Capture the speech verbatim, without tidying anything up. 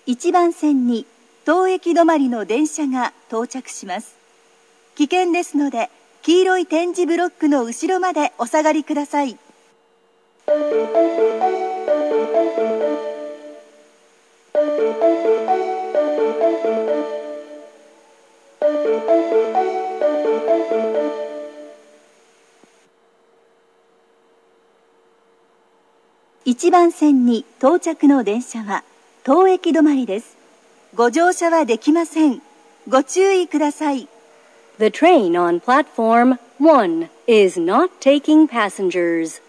いちばん線に当駅止まりの電車が到着します。危険ですので、黄色い点字ブロックの後ろまでお下がりください。いちばん線に到着の電車は当駅止まりです。ご乗車はできません。ご注意ください。 The train on platform one is not taking passengers.